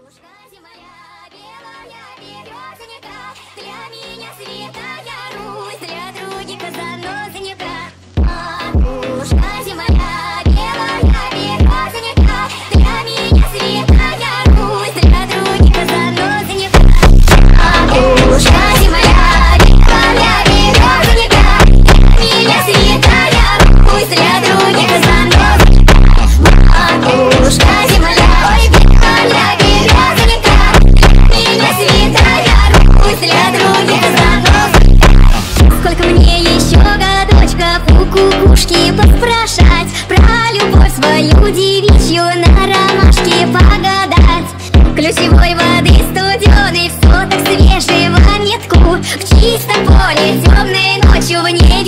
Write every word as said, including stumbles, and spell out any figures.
Поспрашать про любовь свою девичью, на ромашке погадать. Ключевой воды студеной, все так свежего метку. В чистом поле темной ночью в ней